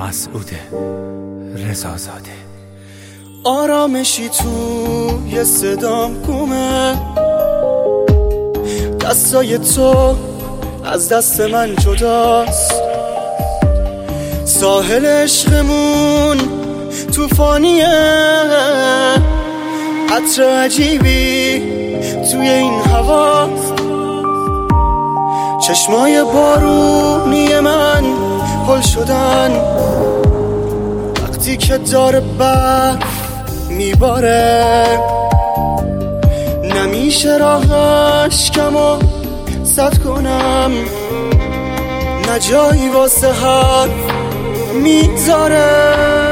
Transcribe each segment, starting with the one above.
مسعود رضازاده. آرامشی توی صدام گمه، دستای تو از دست من جداست، ساحل عشقمون توفانیه، عطر عجیبی توی این هواست، چشمای بارونی من پل شدن وقتی که داره برف میباره، نمیشه راه اشکمو سد کنم، نه جایی واسه حرف میذاره.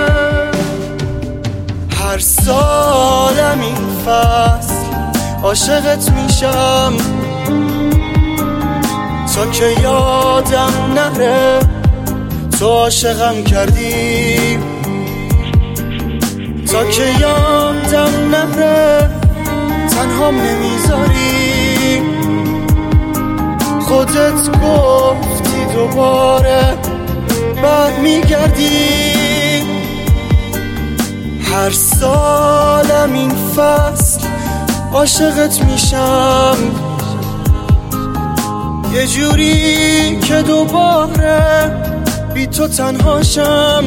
هر سالم این فصل عاشقت میشم تا که یادم نره تو عاشقم کردی، تا که یادم نره تنهام نمیذاری، خودت گفتی دوباره بعد میگردی. هر سالم این فصل عاشقت میشم یه جوری که دوباره بی تو تنهاشم،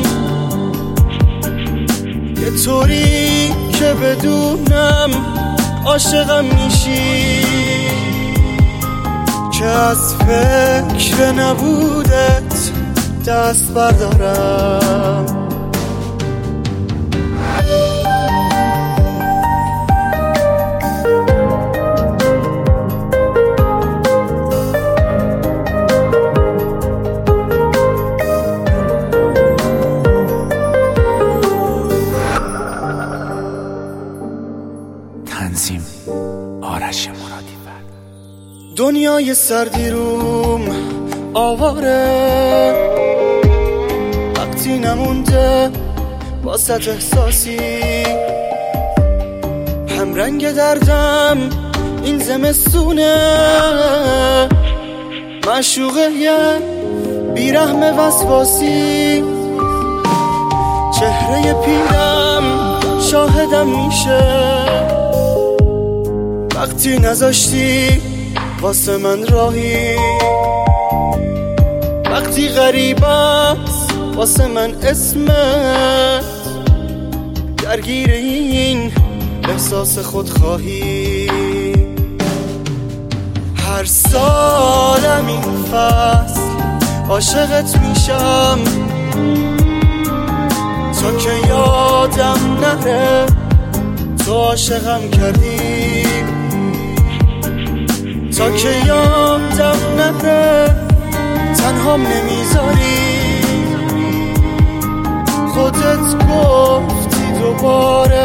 یه طوری که بدونم عاشقم میشی، که از فکر نبودت دست بردارم. تنظیم آرش مرادی‌فر. دنیای سردی روم آواره، وقتی نمونده واسط احساسی، هم رنگ دردم این زمستونه، معشوقه یه بیرحم وسواسی، چهره پیرم شاهدم میشه وقتی نذاشتی واسه من راهی، وقتی غریب است واسه من اسمت، درگیر این احساس خودخواهی. هر سالم این فصل عاشقت میشم تا که یادم نره تو عاشقم کردی، تا که یادم نره تنهام نمیذاری، خودت گفتی دوباره